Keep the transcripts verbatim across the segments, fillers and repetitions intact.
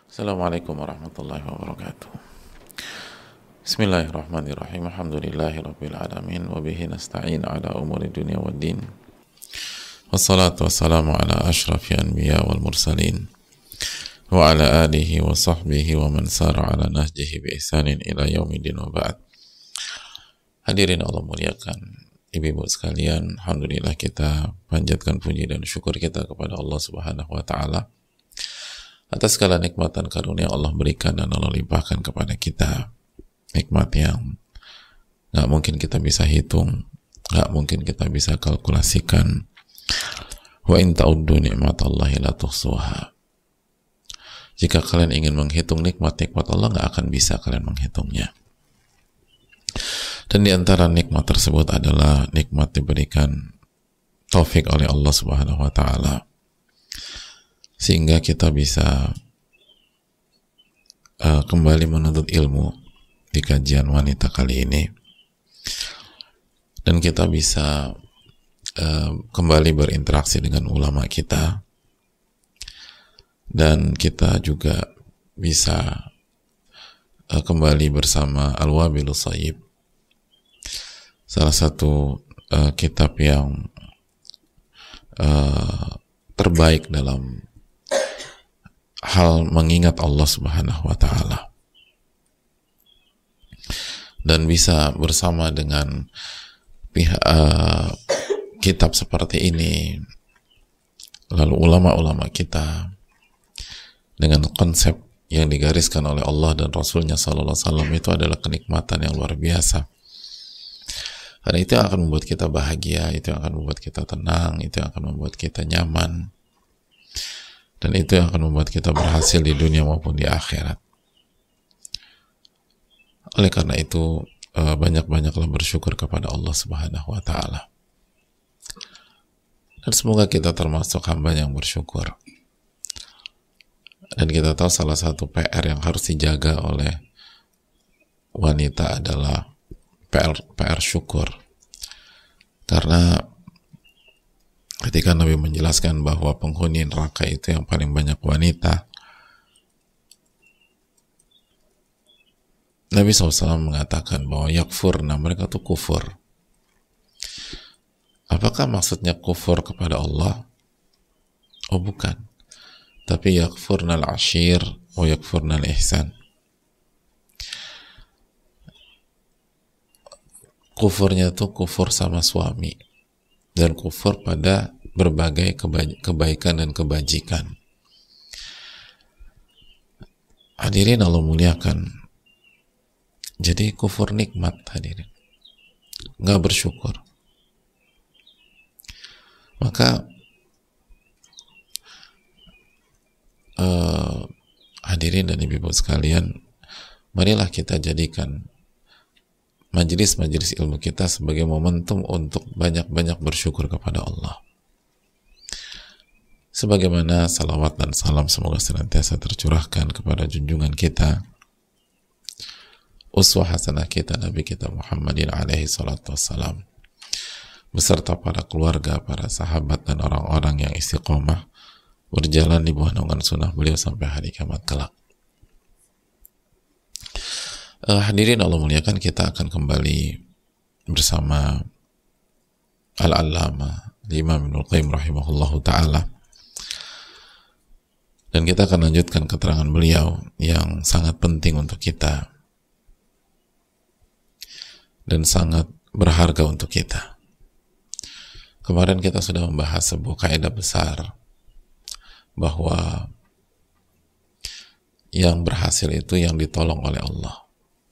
Assalamualaikum warahmatullahi wabarakatuh. Bismillahirrahmanirrahim. Alhamdulillahirabbil alamin wa bihi nasta'in ala umuri dunya waddin. Wassalatu wassalamu ala asyrafil anbiya wal mursalin wa ala alihi wa sahbihi wa man sara ala nahjihi bi ihsanin ila yaumiddin wa ba'd. Hadirin Allah muliakan, ibu-ibu sekalian, alhamdulillah kita panjatkan puji dan syukur kita kepada Allah Subhanahu wa taala atas segala nikmat dan karunia Allah berikan dan Allah limpahkan kepada kita. Nikmat yang gak mungkin kita bisa hitung, gak mungkin kita bisa kalkulasikan. Wa in ta'uddu ni'matallahi la tuhsuha. Jika kalian ingin menghitung nikmat-nikmat Allah, gak akan bisa kalian menghitungnya. Dan di antara nikmat tersebut adalah nikmat diberikan taufik oleh Allah Subhanahu wa taala, sehingga kita bisa uh, kembali menuntut ilmu di kajian wanita kali ini, dan kita bisa uh, kembali berinteraksi dengan ulama kita, dan kita juga bisa uh, kembali bersama Al-Wabilus Shayyib, salah satu uh, kitab yang uh, terbaik dalam hal mengingat Allah Subhanahu wa taala, dan bisa bersama dengan pihak uh, kitab seperti ini, lalu ulama-ulama kita dengan konsep yang digariskan oleh Allah dan Rasulnya Sallallahu Alaihi Wasallam, itu adalah kenikmatan yang luar biasa. Karena itu yang akan membuat kita bahagia, itu yang akan membuat kita tenang, itu yang akan membuat kita nyaman, dan itu yang akan membuat kita berhasil di dunia maupun di akhirat. Oleh karena itu, banyak-banyaklah bersyukur kepada Allah Subhanahu wa taala. Dan semoga kita termasuk hamba yang bersyukur. Dan kita tahu salah satu P R yang harus dijaga oleh wanita adalah P R, P R syukur. Karena ketika Nabi menjelaskan bahwa penghuni neraka itu yang paling banyak wanita, Nabi shallallahu alaihi wasallam mengatakan bahwa yakfurna, mereka itu kufur. Apakah maksudnya kufur kepada Allah? Oh bukan. Tapi yakfurna al-ashir wa yakfurna al-ihsan. Kufurnya itu kufur sama suami, dan kufur pada berbagai kebaikan dan kebajikan. Hadirin Allah muliakan, jadi kufur nikmat, hadirin, nggak bersyukur. Maka uh, hadirin dan ibu-ibu sekalian, marilah kita jadikan majelis-majelis ilmu kita sebagai momentum untuk banyak-banyak bersyukur kepada Allah. Sebagaimana salawat dan salam semoga senantiasa tercurahkan kepada junjungan kita, uswah hasanah kita, Nabi kita Muhammadin alaihi salatu wassalam, beserta para keluarga, para sahabat, dan orang-orang yang istiqomah berjalan di bawah naungan sunnah beliau sampai hari kiamat kelak. Uh, hadirin Allah muliakan, kita akan kembali bersama Al-Allamah Imam Ibnul Qayyim rahimahullahu ta'ala, dan kita akan lanjutkan keterangan beliau yang sangat penting untuk kita dan sangat berharga untuk kita. Kemarin kita sudah membahas sebuah kaidah besar bahwa yang berhasil itu yang ditolong oleh Allah,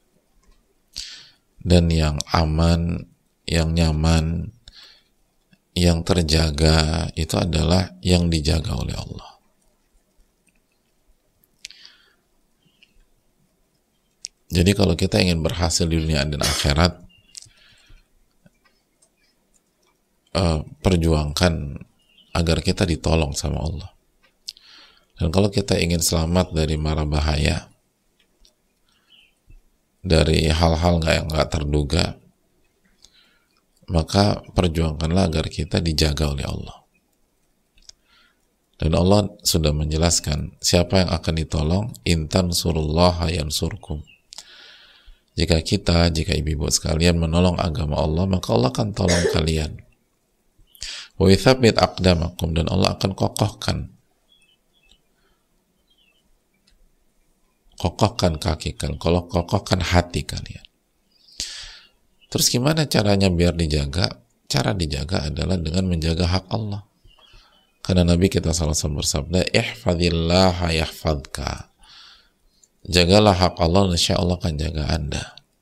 dan yang aman, yang nyaman, yang terjaga itu adalah yang dijaga oleh Allah. Jadi kalau kita ingin berhasil di dunia dan akhirat, uh, perjuangkan agar kita ditolong sama Allah. Dan kalau kita ingin selamat dari mara bahaya, dari hal-hal nggak yang nggak terduga, maka perjuangkanlah agar kita dijaga oleh Allah. Dan Allah sudah menjelaskan siapa yang akan ditolong, intan surullaha yansurkum. Jika kita, jika ibu-ibu sekalian menolong agama Allah, maka Allah akan tolong kalian. Wa yuthabbit aqdamakum, dan Allah akan kokohkan kokohkan kaki kalian, kalau kokohkan hati kalian. Terus gimana caranya biar dijaga? Cara dijaga adalah dengan menjaga hak Allah. Karena Nabi kita sallallahu alaihi wasallam bersabda, ihfazillaha yahfadka. Jagalah hak Allah, insya Allah akan jaga Anda.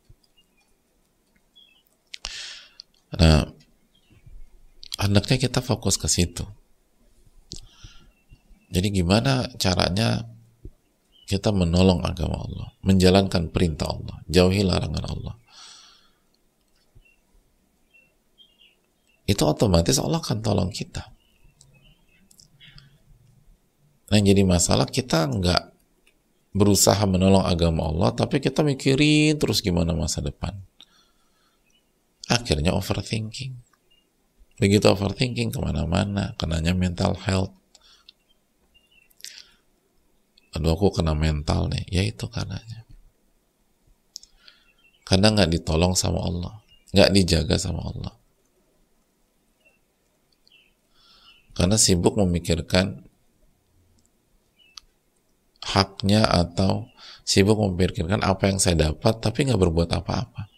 Nah, hendaknya kita fokus ke situ. Jadi gimana caranya kita menolong agama Allah, menjalankan perintah Allah, jauhi larangan Allah. Itu otomatis Allah akan tolong kita. Nah, yang jadi masalah kita nggak berusaha menolong agama Allah, tapi kita mikirin terus gimana masa depan. Akhirnya overthinking. Begitu overthinking kemana-mana, kenanya mental health. Aduh, aku kena mental nih. Ya itu karenanya. Karena nggak ditolong sama Allah, nggak dijaga sama Allah. Karena sibuk memikirkan haknya atau sibuk memikirkan apa yang saya dapat tapi nggak berbuat apa-apa.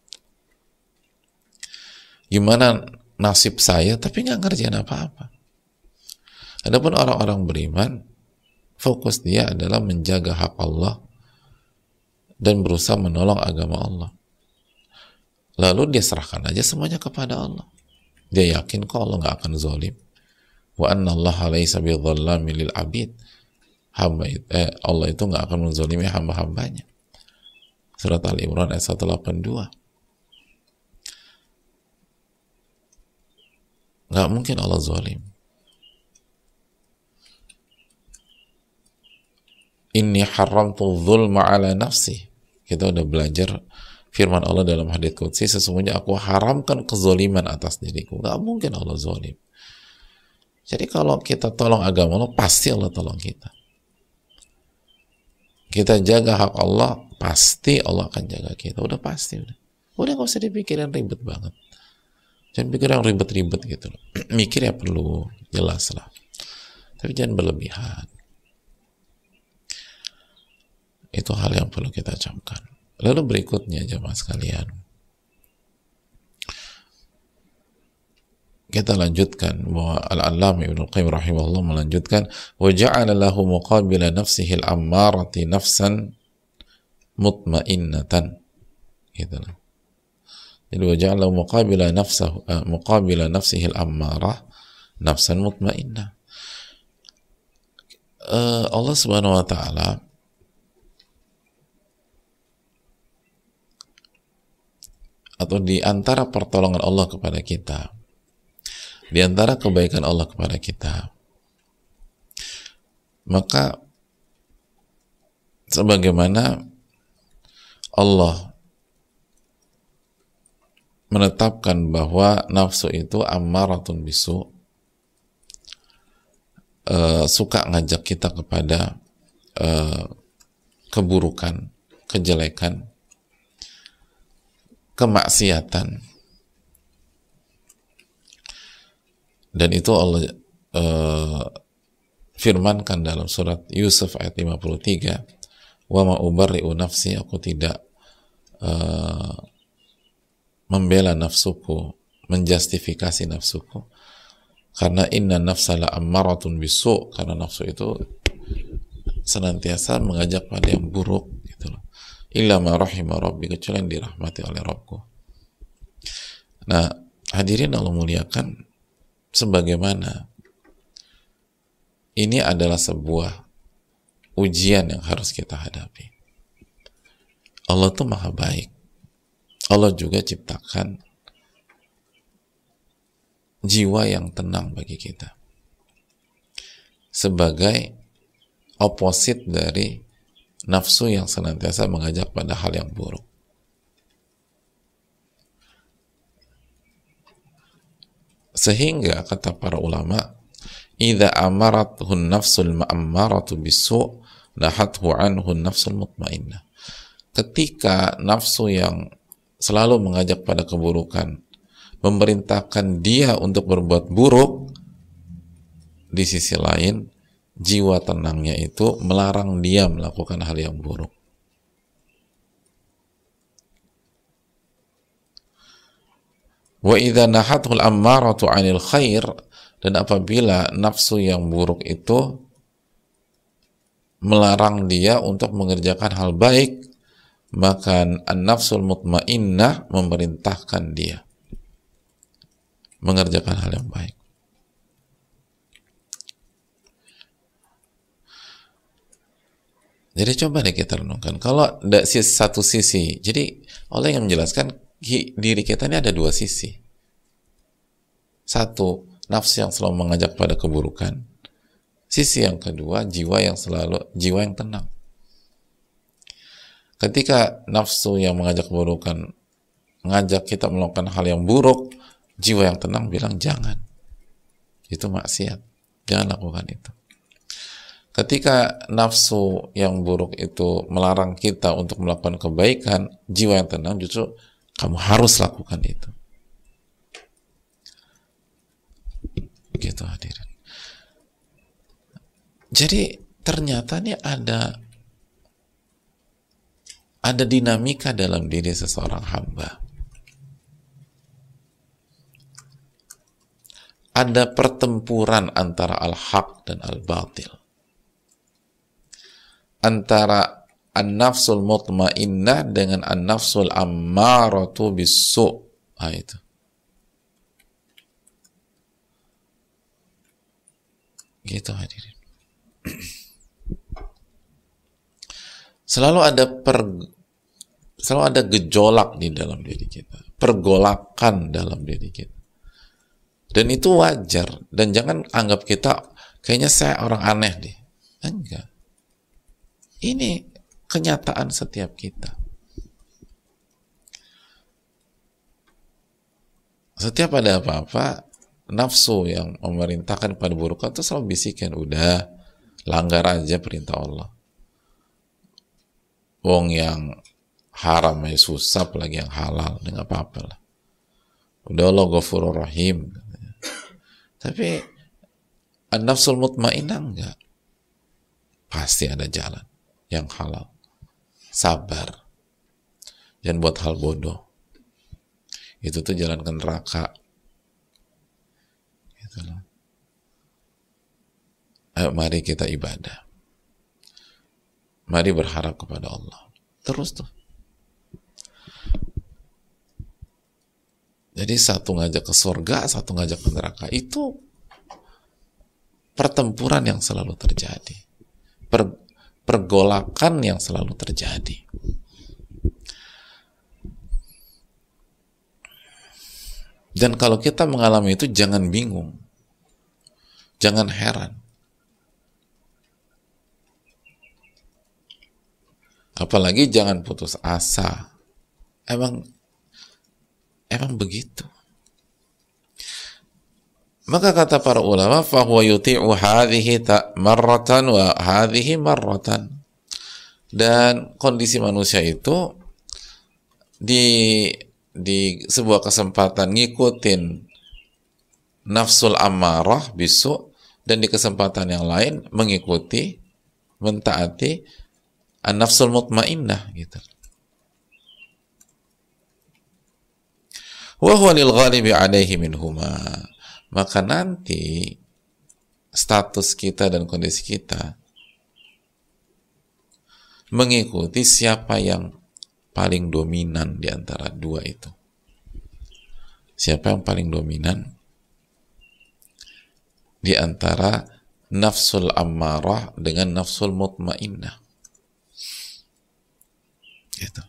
Gimana nasib saya tapi nggak ngerjain apa-apa. Adapun orang-orang beriman, fokus dia adalah menjaga hak Allah dan berusaha menolong agama Allah. Lalu dia serahkan aja semuanya kepada Allah. Dia yakin kok Allah nggak akan zalim. Wa anna Allah laisa bidzallamin lil abid. Hamba eh, Allah itu nggak akan menzalimi hamba-hambanya. Surat Ali Imran ayat seratus delapan puluh dua. Nggak mungkin Allah zalim. Inni haramtu dzulma ala nafsi. Kita udah belajar firman Allah dalam hadits qudsi, sesungguhnya aku haramkan kezaliman atas diriku. Nggak mungkin Allah zalim. Jadi kalau kita tolong agama Allah, pasti Allah tolong kita. Kita jaga hak Allah, pasti Allah akan jaga kita. Udah pasti. Udah udah nggak usah dipikirin ribet banget. Jangan pikir yang ribet-ribet gitu loh. Mikir ya perlu, jelas lah. Tapi jangan berlebihan. Itu hal yang perlu kita camkan. Lalu berikutnya jemaah sekalian, kita lanjutkan bahwa Al-Allamah Ibnu Qayyim rahimahullah melanjutkan, wa ja'ala lahu muqabila nafsihi al-ammarati nafsan mutmainnatan. Gitu loh. Jadi wa ja'ala muqabila nafsahu uh, muqabila nafsihi al-ammarah nafsan mutmainnah. Uh, Allah Subhanahu wa taala atau di antara pertolongan Allah kepada kita, di antara kebaikan Allah kepada kita, maka sebagaimana Allah menetapkan bahwa nafsu itu ammaratun bisu, uh, suka ngajak kita kepada uh, keburukan, kejelekan, kemaksiatan, dan itu Allah uh, firmankan dalam surat Yusuf ayat lima puluh tiga, wa ma ubarri'u nafsi, aku tidak uh, membela nafsuku, menjustifikasi nafsuku, karena inna nafsala ammaratun bisu, karena nafsu itu senantiasa mengajak pada yang buruk gitu loh. Illa ma rahima rabbi, kecuali yang dirahmati oleh Rabbku. Nah, hadirin Allah muliakan, sebagaimana ini adalah sebuah ujian yang harus kita hadapi. Allah tuh maha baik. Allah juga ciptakan jiwa yang tenang bagi kita sebagai oposit dari nafsu yang senantiasa mengajak pada hal yang buruk. Sehingga kata para ulama, idza amarathu an-nafsul ma'ammaratu bis-su' nahathu anhu an-nafsul mutmainnah. Ketika nafsu yang selalu mengajak pada keburukan memerintahkan dia untuk berbuat buruk, di sisi lain jiwa tenangnya itu melarang dia melakukan hal yang buruk. Wa idza nahathul ammaratu 'anil khair, dan apabila nafsu yang buruk itu melarang dia untuk mengerjakan hal baik, maka an-nafsul mutmainnah memerintahkan dia mengerjakan hal yang baik. Jadi coba deh kita renungkan, kalau ada satu sisi, jadi Allah yang menjelaskan diri kita ini ada dua sisi. Satu, nafsu yang selalu mengajak pada keburukan. Sisi yang kedua, jiwa yang selalu jiwa yang tenang. Ketika nafsu yang mengajak keburukan mengajak kita melakukan hal yang buruk, jiwa yang tenang bilang jangan. Itu maksiat. Jangan lakukan itu. Ketika nafsu yang buruk itu melarang kita untuk melakukan kebaikan, jiwa yang tenang justru kamu harus lakukan itu. Gitu hadirin. Jadi ternyata nih ada ada dinamika dalam diri seseorang hamba. Ada pertempuran antara al-haq dan al-batil. Antara an-nafsul mutmainnah dengan an-nafsul ammaratu bis-su'. Ah, itu. Gitu hadirin. Selalu ada per, selalu ada gejolak di dalam diri kita, pergolakan dalam diri kita, dan itu wajar. Dan jangan anggap kita kayaknya saya orang aneh deh, enggak. Ini kenyataan setiap kita. Setiap ada apa-apa, nafsu yang memerintahkan pada burukan itu selalu bisikan, udah langgar aja perintah Allah. Wong yang haram ya susah, apalagi yang halal, nggak apa-apa lah. Udah Allah Ghafurur Rahim. Tapi an-nafsul mutmainnah enggak. Pasti ada jalan yang halal. Sabar. Jangan buat hal bodoh. Itu tuh jalan ke neraka. Gitu loh. Ayo mari kita ibadah. Mari berharap kepada Allah. Terus tuh. Jadi satu ngajak ke surga, satu ngajak ke neraka. Itu pertempuran yang selalu terjadi. Per, pergolakan yang selalu terjadi. Dan kalau kita mengalami itu, jangan bingung. Jangan heran. Apalagi jangan putus asa. Emang emang begitu. Maka kata para ulama, fahuwa yuti'u hadhihi marratan wa hadhihi marratan. Dan kondisi manusia itu di di sebuah kesempatan ngikutin nafsul ammarah bisu, dan di kesempatan yang lain mengikuti, mentaati an-nafsul mutmainnah gitu. Wa huwa lil ghalibi alaihi minhuma. Maka nanti status kita dan kondisi kita mengikuti siapa yang paling dominan di antara dua itu. Siapa yang paling dominan di antara nafsul ammarah dengan nafsul mutmainnah. Gitu.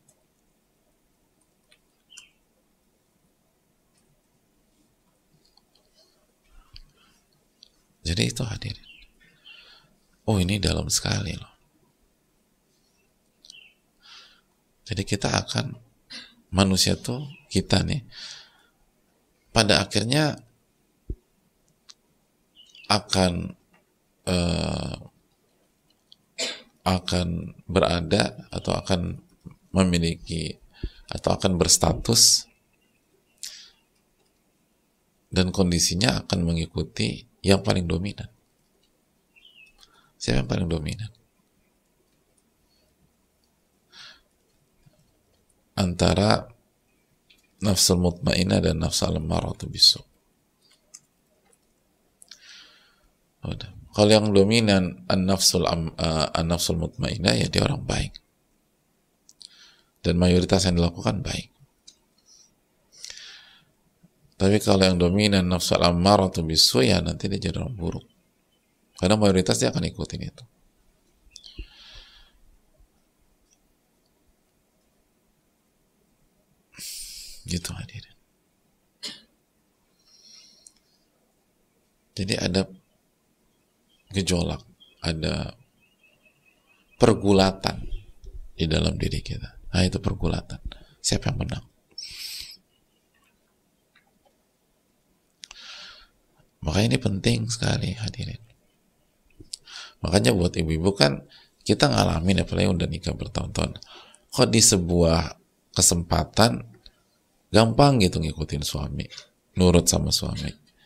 Jadi itu hadirin. Oh, ini dalam sekali loh. Jadi kita akan, manusia tuh, kita nih, pada akhirnya akan uh, akan berada atau akan memiliki atau akan berstatus dan kondisinya akan mengikuti yang paling dominan. Siapa yang paling dominan? Antara nafsul mutmainnah dan nafsul ammaratu bisu. Udah. Kalau yang dominan an-nafsul uh, an-nafsul mutmainnah, ya dia orang baik. Dan mayoritas yang dilakukan baik. Tapi kalau yang dominan nafsul ammaratu bisu, ya nanti dia jadi orang buruk. Karena mayoritas dia akan ikutin itu. Gitu hadirin. Jadi ada gejolak, ada pergulatan di dalam diri kita. Nah, itu pergulatan. Siapa yang menang? Makanya ini penting sekali hadirin. Makanya buat ibu-ibu kan kita ngalamin, apalagi udah nikah bertahun-tahun, kok di sebuah kesempatan gampang gitu ngikutin suami, nurut sama suami,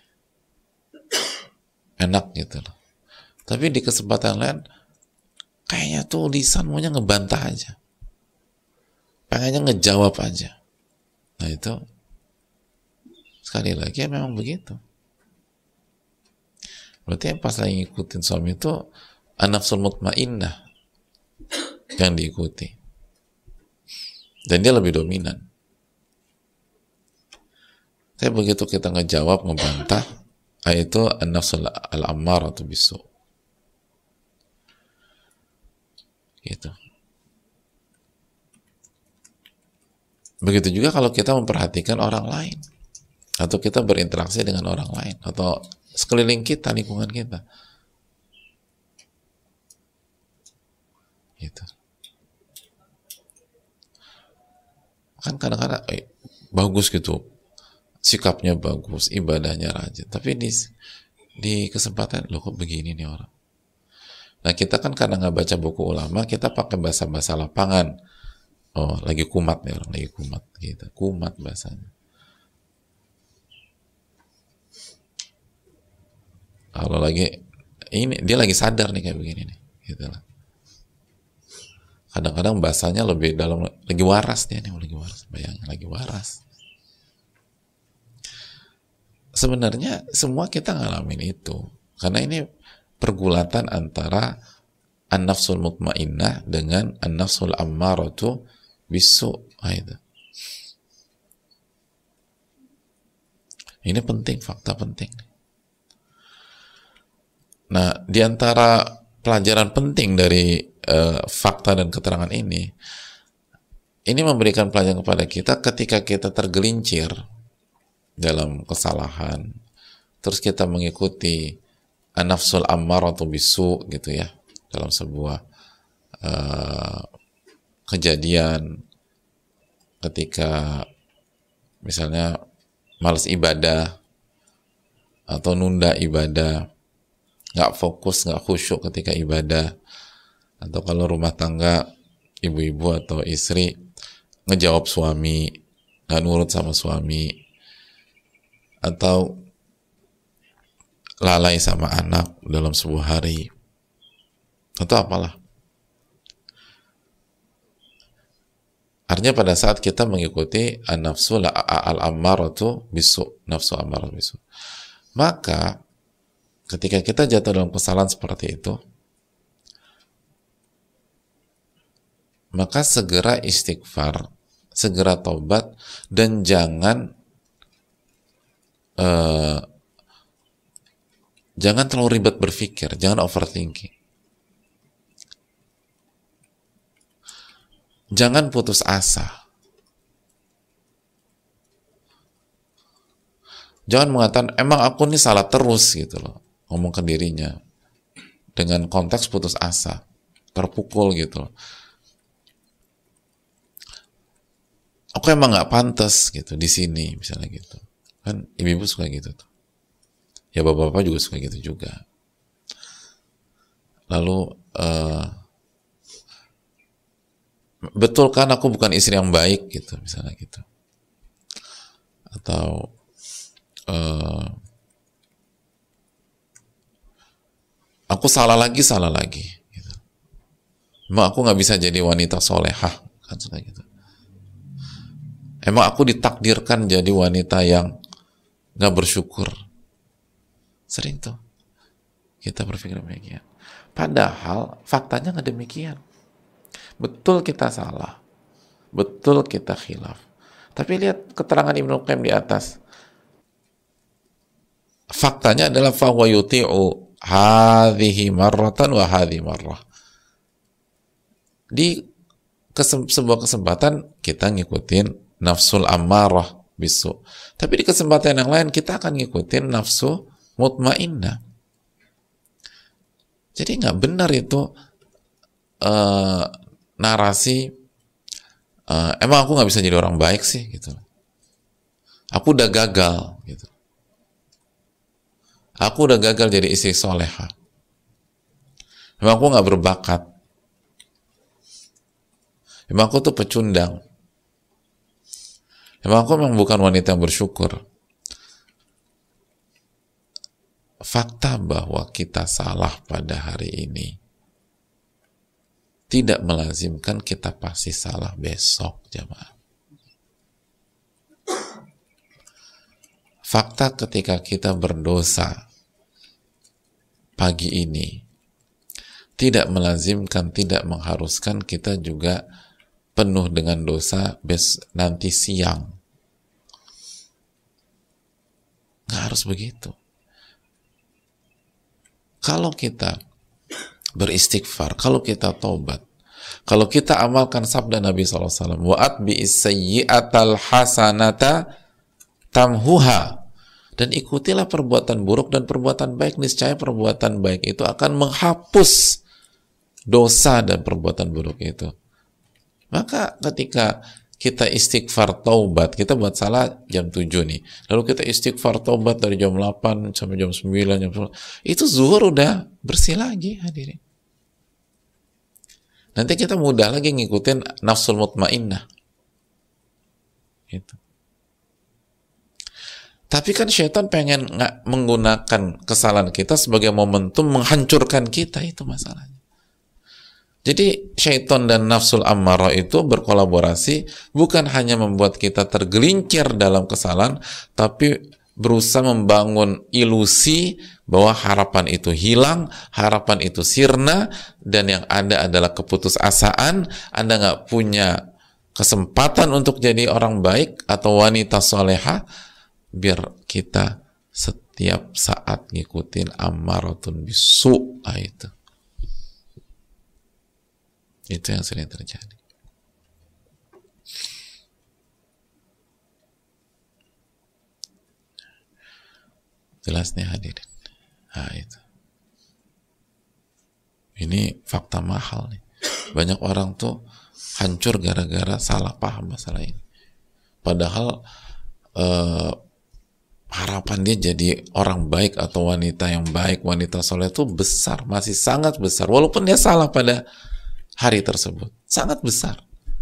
enak gitu loh. Tapi di kesempatan lain kayaknya tuh lisan maunya ngebantah aja, pengennya ngejawab aja. Nah itu sekali lagi ya memang begitu. Berarti yang pas lagi ngikutin suami itu an-nafsul mutmainnah yang diikuti, dan dia lebih dominan. Tapi begitu kita ngejawab, ngebantah, itu an-nafsul al-ammaratu bisu. Gitu. Begitu juga kalau kita memperhatikan orang lain, atau kita berinteraksi dengan orang lain, atau sekeliling kita, lingkungan kita. Gitu. Kan kadang-kadang eh, bagus gitu, sikapnya bagus, ibadahnya rajin, tapi di di kesempatan loh kok begini nih orang. Nah kita kan kadang nggak baca buku ulama, kita pakai bahasa-bahasa lapangan. Oh lagi kumat nih orang, lagi kumat gitu, kumat bahasanya. Kalau lagi ini dia lagi sadar nih kayak begini nih, gitu lah. Kadang-kadang bahasanya lebih dalam, lagi waras dia nih, lagi waras, bayangin lagi waras. Sebenarnya semua kita ngalamin itu, karena ini pergulatan antara an-nafsul mutmainnah dengan an-nafsul ammaratu bisu. Itu. Ini penting, fakta penting. Nah, di antara pelajaran penting dari uh, fakta dan keterangan ini, ini memberikan pelajaran kepada kita ketika kita tergelincir dalam kesalahan, terus kita mengikuti an-nafsul ammaratu bisu gitu ya, dalam sebuah uh, kejadian ketika misalnya malas ibadah atau nunda ibadah, nggak fokus, nggak khusyuk ketika ibadah, atau kalau rumah tangga ibu-ibu atau istri ngejawab suami, nggak nurut sama suami, atau lalai sama anak dalam sebuah hari, atau apalah. Artinya pada saat kita mengikuti an-nafsu al-ammaratu bisu, nafsu ammaratu bisu, maka ketika kita jatuh dalam kesalahan seperti itu, maka segera istighfar, segera taubat, dan jangan uh, jangan terlalu ribet berpikir, jangan overthinking. Jangan putus asa. Jangan mengatakan, emang aku ini salah terus gitu loh. Ngomong ke dirinya dengan konteks putus asa, terpukul gitu. Aku emang nggak pantas gitu di sini, misalnya gitu. Kan ibu-ibu suka gitu tuh. Ya bapak-bapak juga suka gitu juga. Lalu uh, betul kan aku bukan istri yang baik gitu, misalnya gitu. Atau uh, aku salah lagi, salah lagi gitu. Emang aku nggak bisa jadi wanita solehah kan, suka gitu. Emang aku ditakdirkan jadi wanita yang nggak bersyukur. Sering tuh kita berpikir demikian. Padahal faktanya nggak demikian. Betul kita salah, betul kita khilaf. Tapi lihat keterangan Ibnu Qayyim di atas. Faktanya adalah fahuwa yuti'u hadhihi marratan wa hadhi marrah. Di kesem- sebuah kesempatan kita ngikutin nafsul ammarah bisu. Tapi di kesempatan yang lain kita akan ngikutin nafsu mutmainnah. Jadi nggak benar itu uh, narasi uh, emang aku nggak bisa jadi orang baik sih gitu. Aku udah gagal gitu. Aku udah gagal jadi istri soleha. Emang aku nggak berbakat. Emang aku tuh pecundang. Emang aku memang bukan wanita yang bersyukur. Fakta bahwa kita salah pada hari ini tidak melazimkan kita pasti salah besok, jamaah. Fakta ketika kita berdosa pagi ini tidak melazimkan, tidak mengharuskan kita juga penuh dengan dosa bes nanti siang. Nggak harus begitu. Kalau kita beristighfar, kalau kita taubat, kalau kita amalkan sabda Nabi shallallahu alaihi wasallam, wa atbi'is sayyi'atal hasanata tamhuha, dan ikutilah perbuatan buruk dan perbuatan baik, niscaya perbuatan baik itu akan menghapus dosa dan perbuatan buruk itu. Maka ketika kita istighfar taubat, kita buat salah jam tujuh nih, lalu kita istighfar taubat dari jam delapan sampai jam sembilan, jam sepuluh, itu zuhur udah bersih lagi, hadirin. Nanti kita mudah lagi ngikutin nafsul mutmainnah itu. Tapi kan syaitan pengen nggak menggunakan kesalahan kita sebagai momentum menghancurkan kita, itu masalahnya. Jadi syaitan dan nafsul ammarah itu berkolaborasi, bukan hanya membuat kita tergelincir dalam kesalahan, tapi berusaha membangun ilusi bahwa harapan itu hilang, harapan itu sirna, dan yang ada adalah keputusasaan. Anda nggak punya kesempatan untuk jadi orang baik atau wanita soleha, biar kita setiap saat ngikutin ammaratun bisu. Ah, itu. Itu yang sering terjadi. Jelas nih hadirin. Nah, itu. Ini fakta mahal nih. Banyak orang tuh hancur gara-gara salah paham masalah ini. Padahal eh, harapan dia jadi orang baik atau wanita yang baik, wanita soleh itu besar, masih sangat besar. Walaupun dia salah pada hari tersebut, sangat besar.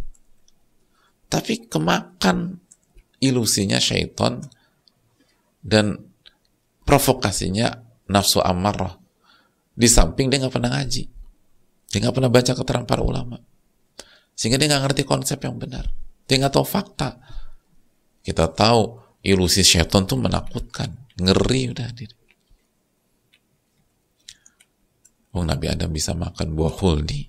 Tapi kemakan ilusinya syaitan dan provokasinya nafsu ammarah. Di samping dia nggak pernah ngaji, dia nggak pernah baca keterangan para ulama, sehingga dia nggak ngerti konsep yang benar, dia nggak tahu fakta. Kita tahu ilusi syaitan tuh menakutkan, ngeri udah. Oh, Nabi Adam bisa makan buah khuldi.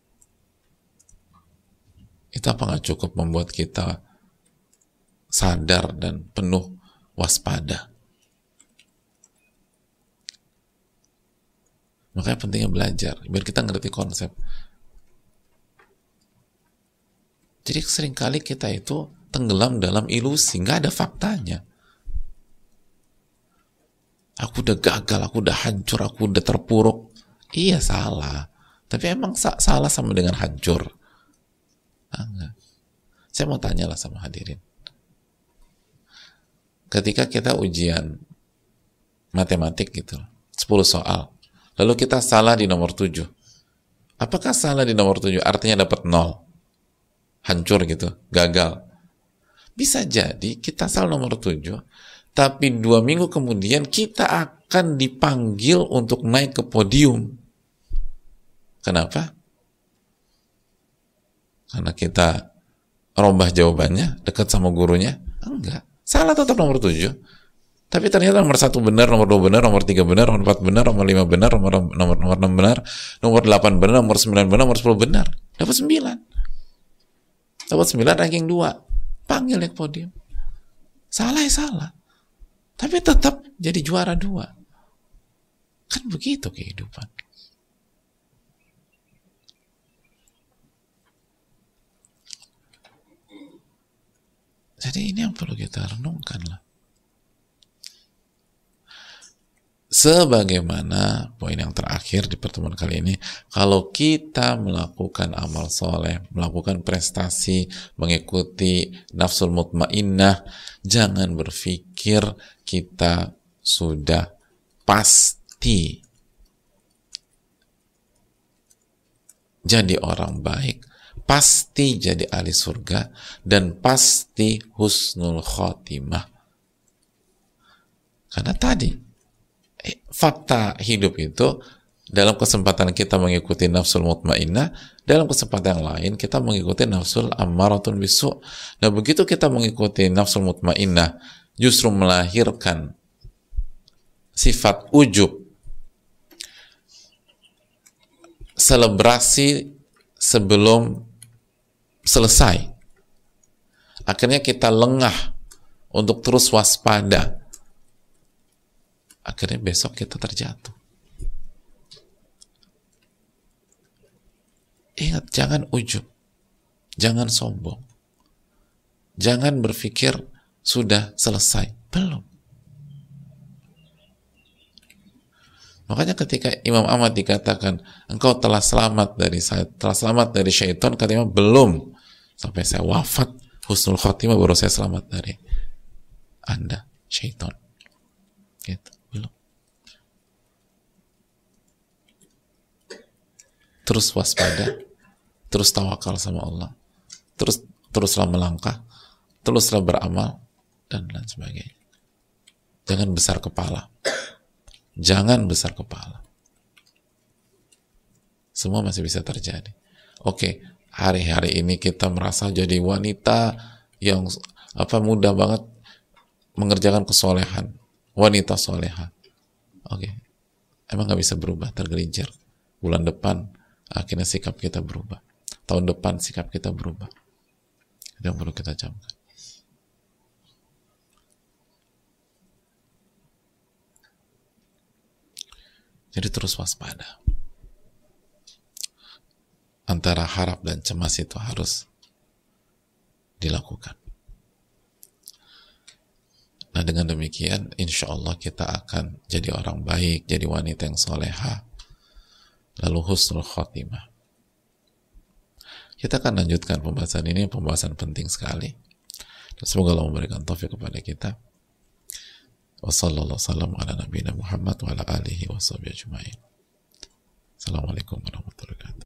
Itu apa nggak cukup membuat kita sadar dan penuh waspada? Makanya pentingnya belajar, biar kita ngerti konsep. Jadi seringkali kita itu tenggelam dalam ilusi, nggak ada faktanya. Aku udah gagal, aku udah hancur, aku udah terpuruk. Iya salah, tapi emang sa- salah sama dengan hancur? Enggak. Saya mau tanya lah sama hadirin. Ketika kita ujian matematik gitu, sepuluh soal. Lalu kita salah di nomor tujuh. Apakah salah di nomor tujuh artinya dapat nol? Hancur gitu, gagal. Bisa jadi kita salah nomor tujuh, tapi dua minggu kemudian kita akan dipanggil untuk naik ke podium. Kenapa? Karena kita robah jawabannya, dekat sama gurunya? Enggak. Salah tetap nomor tujuh. Tapi ternyata nomor satu benar, nomor dua benar, nomor tiga benar, nomor empat benar, nomor lima benar, nomor nomor nomor enam benar, nomor delapan benar, nomor sembilan benar, nomor sepuluh benar. Dapat sembilan. Dapat sembilan ranking dua. Panggil naik podium. Salah ya salah. Tapi tetap jadi juara dua. Kan begitu kehidupan. Jadi ini yang perlu kita renungkan lah. Sebagaimana poin yang terakhir di pertemuan kali ini, kalau kita melakukan amal soleh, melakukan prestasi, mengikuti nafsul mutmainnah, jangan berpikir kita sudah pasti jadi orang baik, pasti jadi ahli surga, dan pasti husnul khotimah. Karena tadi eh, fakta hidup itu, dalam kesempatan kita mengikuti nafsul mutmainnah, dalam kesempatan yang lain kita mengikuti nafsul ammaratun bisu'. Nah, begitu kita mengikuti nafsul mutmainnah, justru melahirkan sifat ujub, selebrasi sebelum selesai. Akhirnya kita lengah untuk terus waspada. Akhirnya besok kita terjatuh. Ingat, jangan ujub, jangan sombong, jangan berpikir sudah selesai. Belum. Makanya ketika Imam Ahmad dikatakan, engkau telah selamat dari saya, telah selamat dari syaitan, kata Imam, belum. Sampai saya wafat, husnul khotimah, baru saya selamat dari Anda, syaitan. Gitu. Belum. Terus waspada, terus tawakal sama Allah, terus teruslah melangkah, teruslah beramal, dan lain sebagainya. Jangan besar kepala. Jangan besar kepala. Semua masih bisa terjadi. Oke, hari-hari ini kita merasa jadi wanita yang apa mudah banget mengerjakan kesolehan, wanita soleha. Oke, emang nggak bisa berubah, tergelincir. Bulan depan akhirnya sikap kita berubah. Tahun depan sikap kita berubah. Itu yang perlu kita camkan. Jadi terus waspada. Antara harap dan cemas itu harus dilakukan. Nah, dengan demikian, insya Allah kita akan jadi orang baik, jadi wanita yang soleha, lalu husnul khotimah. Kita akan lanjutkan pembahasan ini, pembahasan penting sekali. Dan semoga Allah memberikan taufik kepada kita. Wassallallahu sallam ala nabiyina Muhammad wa ala alihi wa sahbihi ajma'in. Assalamualaikum warahmatullahi wabarakatuh.